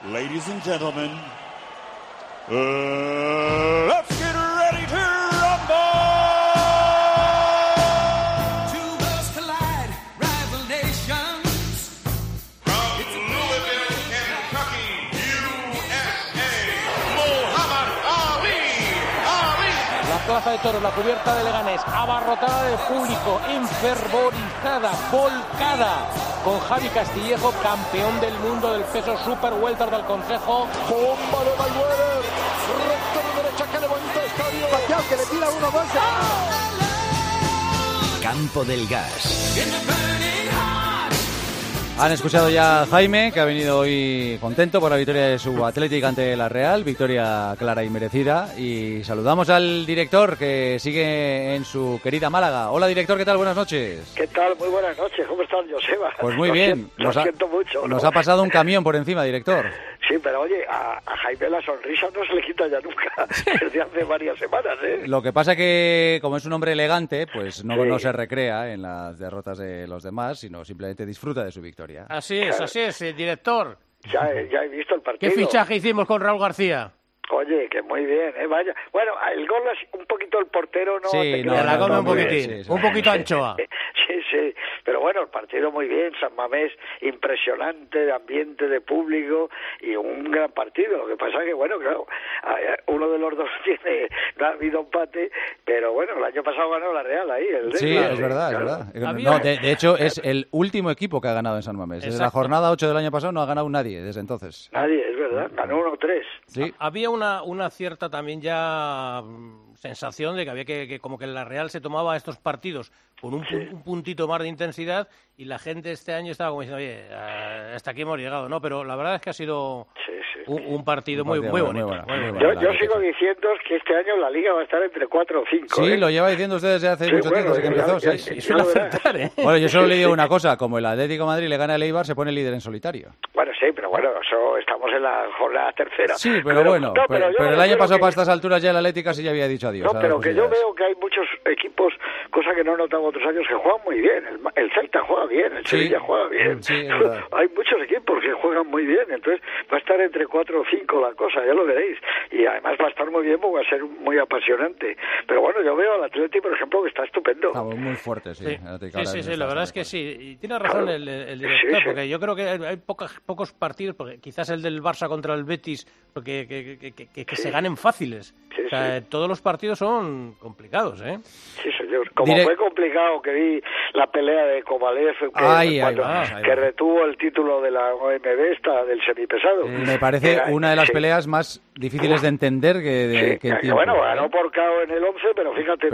Ladies and gentlemen, let's get ready to rumble! Two worlds collide, rival nations. From Louisville, Kentucky, USA, Muhammad Ali. La plaza de toros, la cubierta de Leganés, abarrotada de público, enfervorizada, volcada, con Javi Castillejo, campeón del mundo del peso super welter del Consejo. Bomba de Mayweather, recta de derecha que levanta estadio, Pacquiao que le tira 1-2. Campo del Gas. Han escuchado ya a Jaime, que ha venido hoy contento por la victoria de su Athletic ante la Real, victoria clara y merecida. Y saludamos al director, que sigue en su querida Málaga. Hola, director, ¿qué tal? Buenas noches. ¿Qué tal? Muy buenas noches. ¿Cómo estás, Joseba? Pues muy bien. Lo siento mucho, ¿no? Nos ha pasado un camión por encima, director. Sí, pero oye, a Jaime la sonrisa no se le quita ya nunca, desde hace varias semanas, ¿eh? Lo que pasa que, como es un hombre elegante, pues no se recrea en las derrotas de los demás, sino simplemente disfruta de su victoria. Así es, director. Ya he visto el partido. ¿Qué fichaje hicimos con Raúl García? Oye, que muy bien, vaya. Bueno, el gol es un poquito el portero, ¿no? Sí, la come un poquitín, sí, un poquito anchoa. Sí, pero bueno, el partido muy bien, San Mamés impresionante, de ambiente, de público y un gran partido. Lo que pasa es que, bueno, claro, uno de los dos no ha habido empate, pero bueno, el año pasado ganó la Real ahí. Sí, es verdad, claro. es verdad. No, de hecho, es el último equipo que ha ganado en San Mamés. Desde la jornada 8 del año pasado no ha ganado nadie, desde entonces. Nadie, es verdad, ganó 1-3. Sí. Había una cierta también ya sensación de que había que como que la Real se tomaba estos partidos con un puntito más de intensidad y la gente este año estaba como diciendo, oye, hasta aquí hemos llegado, ¿no? Pero la verdad es que ha sido un partido muy bonito. Yo sigo diciendo que este año la Liga va a estar entre 4 o 5. Sí, lo lleva diciendo usted desde hace mucho tiempo, desde que empezó. Suele acertar, ¿eh? Bueno, yo solo le digo una cosa, como el Atlético de Madrid le gana al Eibar, se pone líder en solitario. Bueno, sí, pero bueno, eso estamos en la jornada tercera. Sí, pero el año pasado para estas alturas ya el Atlético sí ya había dicho adiós. No, pero que yo veo que hay muchos equipos, cosa que no he notado otros años, que juegan muy bien. El Celta juega bien, el Sevilla juega bien. Sí, hay muchos equipos que juegan muy bien, entonces va a estar entre 4 o 5 la cosa, ya lo veréis. Y además va a estar muy bien porque va a ser muy apasionante. Pero bueno, yo veo al Atlético, por ejemplo, que está estupendo. Está muy fuerte, sí. Sí, la verdad es que sí. Y tiene razón el director, porque yo creo que hay pocos partidos, porque quizás el del Barça contra el Betis, porque que se ganen fáciles. O sea, todos los partidos son complicados, ¿eh? Sí, señor. Como fue complicado que vi la pelea de Kovalev, que retuvo el título de la OMB del semipesado. Me parece una de las peleas más difíciles de entender que entiendo. Bueno, ganó por KO en el 11, pero fíjate,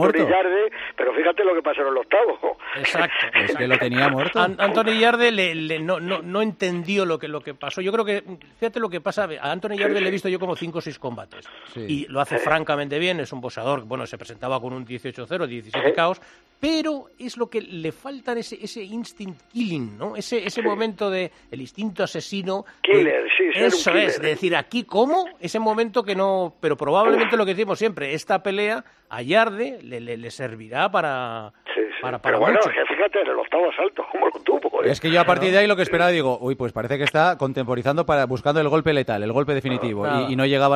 pero fíjate lo que pasó en el octavo. Exacto. Es que lo tenía muerto. Anthony Yarde no entendió lo que pasó. Yo creo que, fíjate lo que pasa, a Anthony Yarde le he visto yo como 5 o 6 combates. Y lo hace francamente bien, es un boxeador, bueno, se presentaba con un 18-0, 17 KOs, pero es lo que le falta ese instinct killing, ¿no? Ese momento de el instinto asesino. Killer, eso es, decir, aquí cómo, ese momento que no, pero probablemente lo que decimos siempre, esta pelea a Yarde le servirá para pero bueno, mucho. Fíjate en el octavo asalto, cómo lo tuvo. Es que yo a partir de ahí lo que esperaba, digo, pues parece que está contemporizando buscando el golpe letal, el golpe definitivo. Y no llegaba,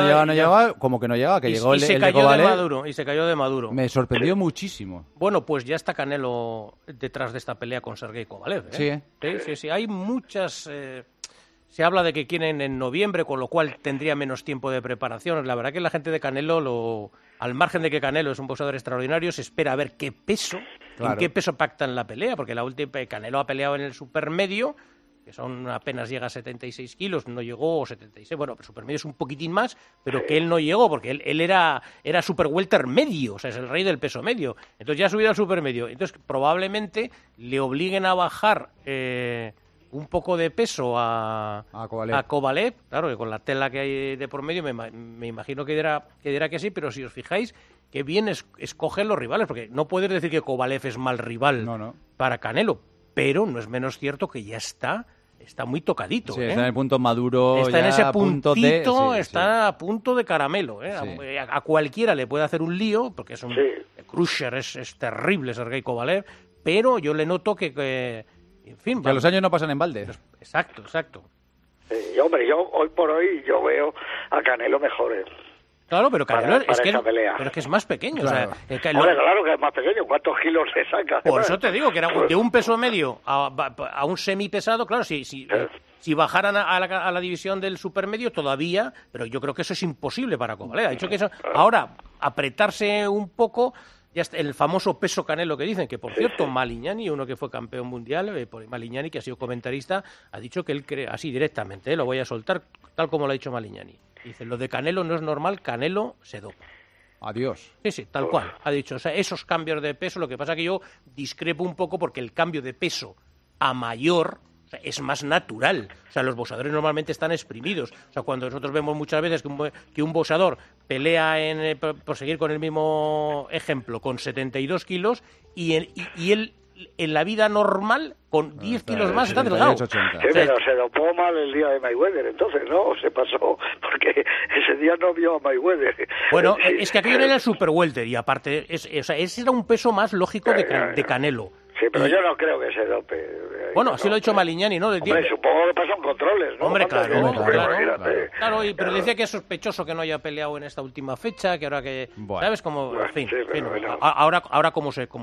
como que no llegaba, que llegó el de Kovalev. Y se cayó de Maduro. Me sorprendió muchísimo. Bueno, pues ya está Canelo detrás de esta pelea con Sergey Kovalev, ¿eh? Sí. Hay muchas... Se habla de que quieren en noviembre, con lo cual tendría menos tiempo de preparación. La verdad que la gente de Canelo, al margen de que Canelo es un boxeador extraordinario, se espera a ver qué peso, en qué peso pactan la pelea, porque la última Canelo ha peleado en el supermedio, que apenas llega a 76 kilos, no llegó, 76, bueno, el supermedio es un poquitín más, pero que él no llegó, porque él era super welter medio, o sea, es el rey del peso medio. Entonces ya ha subido al supermedio. Entonces probablemente le obliguen a bajar... un poco de peso a Kovalev, claro, que con la tela que hay de por medio me imagino que dirá que sí, pero si os fijáis, que bien escogen los rivales, porque no puedes decir que Kovalev es mal rival para Canelo, pero no es menos cierto que ya está muy tocadito. Sí, está en el punto maduro. Está en ese puntito, está a punto de caramelo. A cualquiera le puede hacer un lío, porque es un crusher, es terrible Sergey Kovalev, pero yo le noto que en fin, los años no pasan en balde. Exacto. Y hombre, yo hoy por hoy yo veo a Canelo mejor. Claro, pero Canelo pero es que es más pequeño. Claro. O sea, claro que es más pequeño. ¿Cuántos kilos le saca? Por eso te digo que era de un peso medio a un semipesado. Claro, si bajaran a la división del supermedio todavía, pero yo creo que eso es imposible para Kovalev. Ha dicho que eso, ahora, apretarse un poco, ya está, el famoso peso Canelo que dicen, que por cierto, Malignani, uno que fue campeón mundial, Malignani, que ha sido comentarista, ha dicho que él cree, así directamente, lo voy a soltar, tal como lo ha dicho Malignani. Dice, lo de Canelo no es normal, Canelo se dopa. Adiós. Sí, tal cual, ha dicho. O sea, esos cambios de peso, lo que pasa que yo discrepo un poco porque el cambio de peso a mayor es más natural. O sea, los boxeadores normalmente están exprimidos. O sea, cuando nosotros vemos muchas veces que un boxeador pelea por seguir con el mismo ejemplo, con 72 kilos, y él en la vida normal, con 10 kilos más, está delgado. Sí, pero se dopó mal el día de Mayweather, entonces, ¿no? Se pasó, porque ese día no vio a Mayweather. Bueno, es que aquello era el super welter, y aparte, ese era un peso más lógico de Canelo. Sí, pero yo no creo que se dope. Bueno, así lo ha dicho Malignani, ¿no? Hombre, supongo que pasan controles, ¿no? Hombre, claro, pero decía que es sospechoso que no haya peleado en esta última fecha, que ahora que... Bueno. ¿Sabes? Como, en fin, ahora como se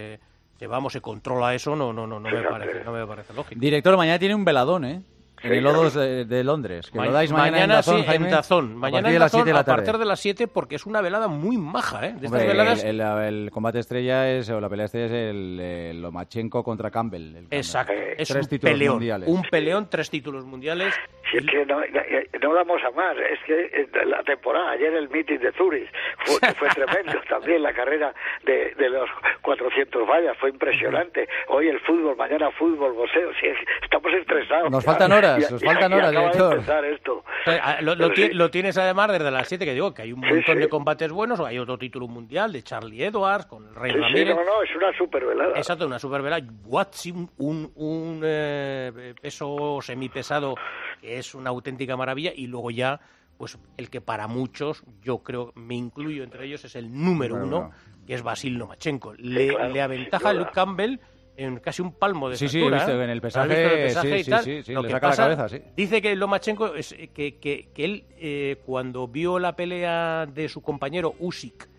controla eso, no me parece lógico. Director, mañana tiene un veladón, ¿eh? En el O2 de Londres. Que lo dais mañana en Dazón, Jaime, en Dazón. Mañana en Dazón, a partir de las 7, porque es una velada muy maja, ¿eh? De estas veladas... el combate estrella o la pelea estrella es el Lomachenko contra Campbell. Exacto. Es 3 títulos mundiales. Un peleón, 3 títulos mundiales. Si es que no damos a más, es que la temporada, ayer el meeting de Zurich fue tremendo, también la carrera de los 400 vallas fue impresionante, hoy el fútbol, mañana fútbol, boxeo, sí, estamos estresados. Nos faltan horas, director. Esto. Lo tienes además desde las 7, que digo que hay un montón de combates buenos, o hay otro título mundial de Charlie Edwards con el Rey Ramírez. Es una supervelada. Exacto, una supervelada. Watson, un peso semipesado, que es una auténtica maravilla, y luego ya, pues el que para muchos, yo creo, me incluyo entre ellos, es el número uno, que es Vasil Lomachenko. Le aventaja a Luke Campbell en casi un palmo de estatura. Sí, he visto en el pesaje, sí, lo le que saca pasa, la cabeza, sí. Dice que Lomachenko, que él, cuando vio la pelea de su compañero Usyk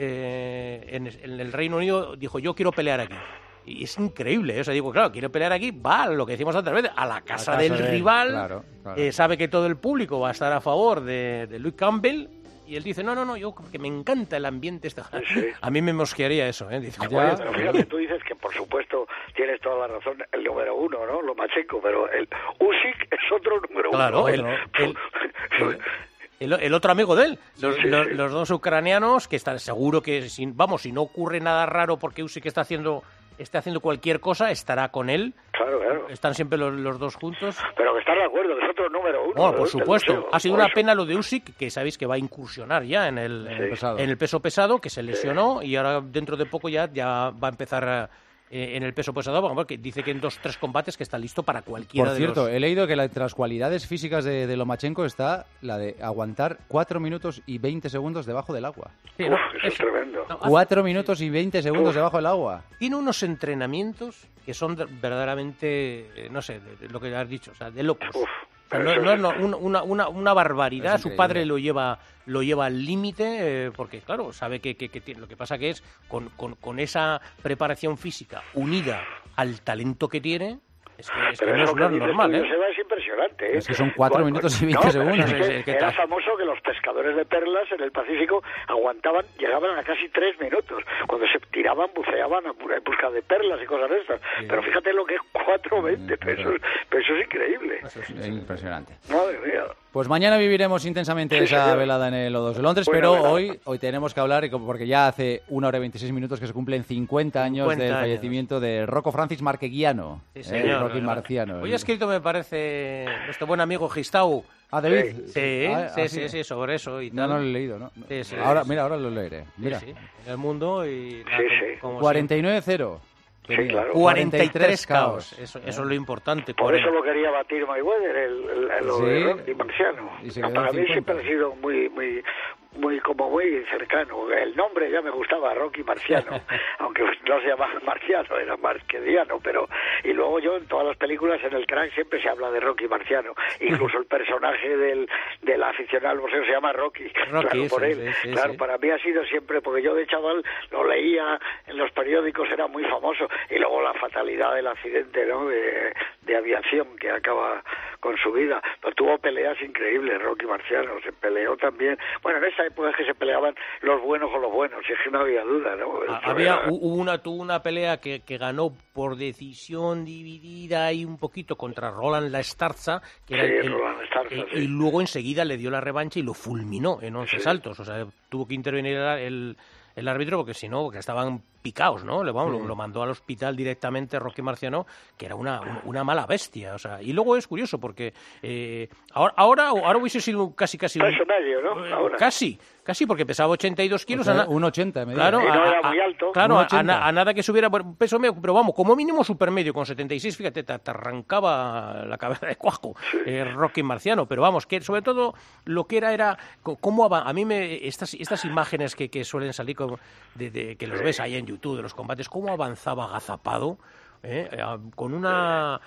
en el Reino Unido, dijo, yo quiero pelear aquí. Y es increíble, o sea, digo, claro, quiere pelear aquí, va, lo que decimos antes, a la casa del rival, claro. Sabe que todo el público va a estar a favor de Luke Campbell, y él dice, no, yo que me encanta el ambiente este. Sí. A mí me mosquearía eso, ¿eh? Dice, pero fíjate, tú dices que por supuesto tienes toda la razón, el número uno, ¿no? Lomachenko, pero el Usyk es otro número uno. Claro, el otro amigo de él, los dos ucranianos, que están seguro que, si no ocurre nada raro porque Usyk esté haciendo cualquier cosa, estará con él. Claro. Están siempre los dos juntos. Pero que estás de acuerdo, que es otro número uno. Bueno, por supuesto. Ha sido una pena lo de Usyk, que sabéis que va a incursionar ya en el peso pesado, que se lesionó, y ahora dentro de poco ya va a empezar en el peso pesado, porque dice que en 2-3 combates que está listo para cualquiera de los... Por cierto, he leído que entre las cualidades físicas de Lomachenko está la de aguantar 4 minutos y 20 segundos debajo del agua. Sí, eso es tremendo. 4 minutos y 20 segundos debajo del agua. Tiene unos entrenamientos que son verdaderamente, no sé, de lo que has dicho, o sea, de locos. O sea, una barbaridad. Su padre lo lleva al límite, porque claro, sabe que lo que pasa que es con esa preparación física unida al talento que tiene, es que no es normal, ¿eh? Es impresionante, ¿eh? Es que son 4 minutos y 20 segundos. Era famoso que los pescadores de perlas en el Pacífico llegaban a casi 3 minutos. Cuando se tiraban, buceaban en busca de perlas y cosas de estas. Sí. Pero fíjate lo que es 4.20, pero eso es increíble. Eso es impresionante. Madre mía. Pues mañana viviremos intensamente esa velada en el O2 de Londres, pero hoy tenemos que hablar, porque ya hace 1 hora y 26 minutos que se cumplen 50 años del fallecimiento de Rocco Francis Marchegiano, Rocky Marciano. Hoy ha escrito, me parece, nuestro buen amigo Gistau. David. Sí, sobre eso y tal. No lo he leído, ¿no? Sí, ahora lo leeré. Mira. Sí, en el mundo y... 49-0 Sí, claro. 43 caos. Eso es lo importante. Por eso lo quería batir Mayweather, el Rocky Marciano. Para mí siempre ha sido muy muy cercano. El nombre ya me gustaba, Rocky Marciano, aunque no se llamaba Marciano, era Marquediano, pero y luego yo en todas las películas en el Crank siempre se habla de Rocky Marciano, incluso el personaje del aficionado al boxeo se llama Rocky, claro, por él. Claro, para mí ha sido siempre, porque yo de chaval lo leía en los periódicos, era muy famoso, y luego la fatalidad del accidente, ¿no?, de aviación que acaba con su vida. Pero tuvo peleas increíbles, Rocky Marciano, se peleó también. Bueno, en esa época es que se peleaban los buenos con los buenos, si es que no había duda, ¿no? Tuvo una pelea que ganó por decisión dividida y un poquito contra Roland La Estarza, que era Roland La Estarza, y luego enseguida le dio la revancha y lo fulminó en 11 saltos. O sea, tuvo que intervenir el árbitro porque si no, porque estaban picaos, ¿no? Lo mandó al hospital directamente Rocky Marciano, que era una mala bestia, o sea, y luego es curioso porque ahora hubiese sido casi peso medio, ¿no? Ahora. Casi porque pesaba 82 kilos. O sea, 1,80 medio. Claro, y no era muy alto. Claro, a nada que subiera peso medio, pero vamos, como mínimo supermedio, con 76, fíjate, te arrancaba la cabeza de cuajo, Rocky Marciano, pero vamos, que sobre todo lo que era cómo a mí estas imágenes que suelen salir de que los ves ahí en YouTube de los combates, cómo avanzaba agazapado, con una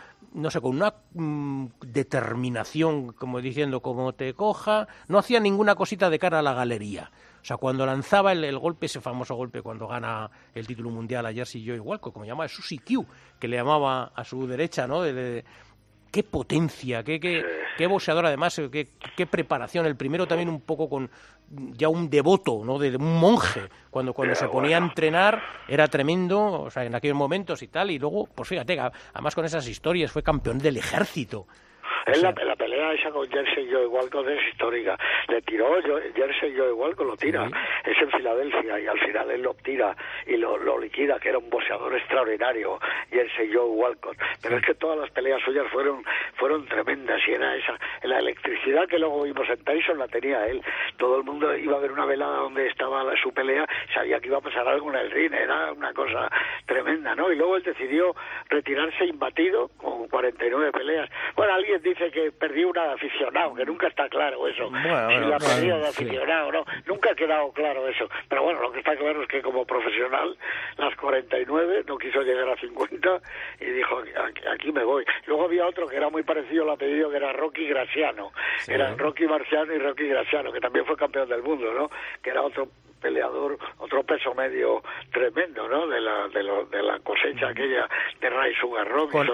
determinación, como diciendo, como te coja, no hacía ninguna cosita de cara a la galería. O sea, cuando lanzaba el golpe, ese famoso golpe cuando gana el título mundial a Jersey Joe Walcott, como llamaba Susie Q, que le llamaba a su derecha, ¿no? Qué potencia, qué boxeador, además, qué preparación. El primero también un poco con ya un devoto, ¿no?, de un monje. Cuando se ponía a entrenar era tremendo, o sea, en aquellos momentos y tal. Y luego, pues fíjate, además con esas historias, fue campeón del ejército. La pelea esa con Jersey Joe Walcott es histórica. Le tiró Jersey Joe Walcott, lo tira. Sí. Es en Filadelfia y al final él lo tira y lo liquida, que era un boxeador extraordinario, Jersey Joe Walcott. Pero es que todas las peleas suyas fueron tremendas y era esa. La electricidad que luego vimos en Tyson la tenía él. Todo el mundo iba a ver una velada donde estaba su pelea, sabía que iba a pasar algo en el ring, era una cosa tremenda, ¿no? Y luego él decidió retirarse imbatido con 49 peleas. Bueno, alguien dice que perdió un aficionado, que nunca está claro eso, si la pérdida de aficionado, ¿no? Nunca ha quedado claro eso, pero bueno, lo que está claro es que como profesional, las 49 no quiso llegar a 50 y dijo, aquí me voy. Luego había otro que era muy parecido al apellido, que era Rocky Graciano, eran Rocky Marciano y Rocky Graciano, que también fue campeón del mundo, ¿no? Que era otro peleador, otro peso medio tremendo, ¿no? De la cosecha aquella de Ray Sugar Robinson,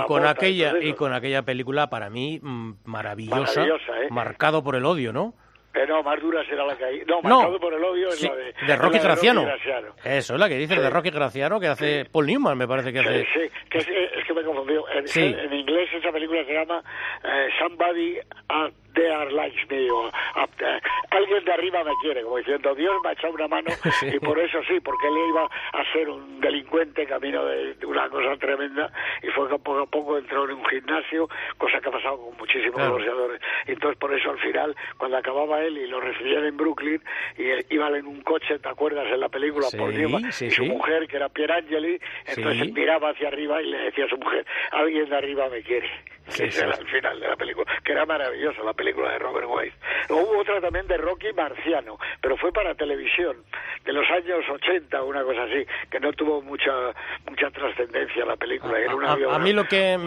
con aquella película para mí maravillosa, marcado por el odio, ¿no? No, más dura será la que hay. No, marcado por el odio es la de Rocky Graciano. Eso es la que dice de Rocky Graciano, que hace Paul Newman, me parece que hace. Sí, que es que me he confundido. En inglés esa película se llama Somebody There Likes Me, o alguien de arriba me quiere, como diciendo, Dios me ha echado una mano, y por eso sí, porque él iba a ser un delincuente camino de una cosa tremenda, y fue que poco a poco entró en un gimnasio, cosa que ha pasado con muchísimos boxeadores, y entonces por eso al final, cuando acababa él y lo recibían en Brooklyn, y él iba en un coche, ¿te acuerdas en la película? Por Newman, y su mujer, que era Pierangeli, entonces él miraba hacia arriba y le decía a su mujer, alguien de arriba me quiere. Ese era el final de la película, que era maravillosa la película de Robert Wise. Hubo otra también de Rocky Marciano, pero fue para televisión, de los años 80, una cosa así, que no tuvo mucha trascendencia la película. Era una biografía. A mí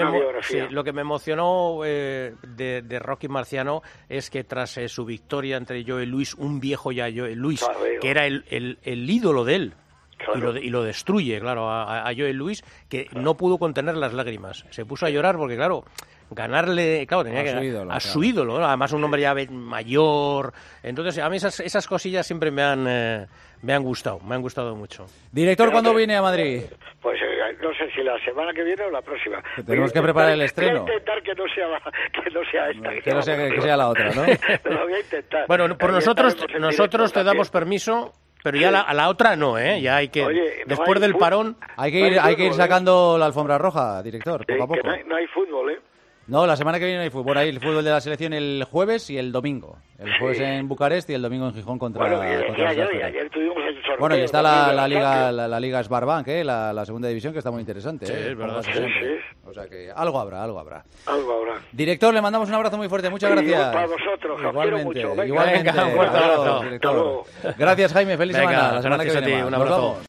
lo que me emocionó de Rocky Marciano es que tras su victoria entre Joe Louis, un viejo ya Joe Louis, que era el ídolo de él, claro. y lo destruye, claro, a Joe Louis, que no pudo contener las lágrimas. Se puso a llorar porque, claro, ganarle, claro, tenía a su ídolo, ¿no? Además un hombre ya mayor. Entonces, a mí esas cosillas siempre me han gustado mucho. Director, ¿cuándo viene a Madrid? Pues no sé si la semana que viene o la próxima. Tenemos que preparar el estreno. Voy a intentar que no sea esta. Que sea la otra, ¿no? Lo voy a intentar. Bueno, por nosotros te damos permiso. Pero ya a la otra no, ¿eh? Ya hay que... Oye, después del parón... Hay que ir sacando la alfombra roja, director, poco a poco. Que no hay fútbol, ¿eh? No, la semana que viene hay fútbol. Hay el fútbol de la selección el jueves y el domingo. El jueves en Bucarest y el domingo en Gijón contra... Bueno, ayer tuvimos el sorteo. Bueno, y está la Liga Sbarbank, la segunda división, que está muy interesante. Sí, es verdad. Sí. O sea que algo habrá. Algo habrá. Director, le mandamos un abrazo muy fuerte. Muchas gracias. Para vosotros, Igualmente, mucho. igualmente. Venga, un fuerte abrazo. Director. Gracias, Jaime. Feliz semana. La semana que viene más. Un abrazo.